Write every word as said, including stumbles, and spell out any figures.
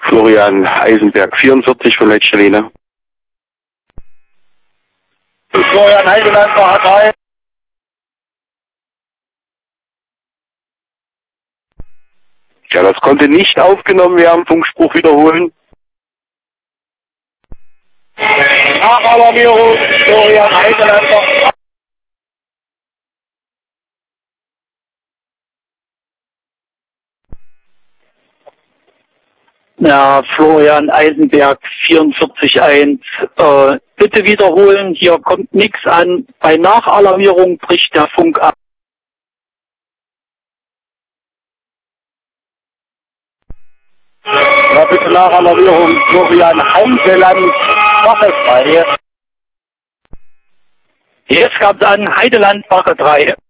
Florian Eisenberg vierundvierzig von letzter Linie. Florian Heideland war drei. Ja, das konnte nicht aufgenommen werden, Funkspruch wiederholen. Nachalarmierung, Florian Heideland war Ja, Florian Eisenberg vierundvierzig eins. Äh, bitte wiederholen, hier kommt nichts an. Bei Nachalarmierung bricht der Funk ab. Ja, bitte Nachalarmierung, Florian Heideland, Wache frei. Jetzt gab's an Heideland Wache drei.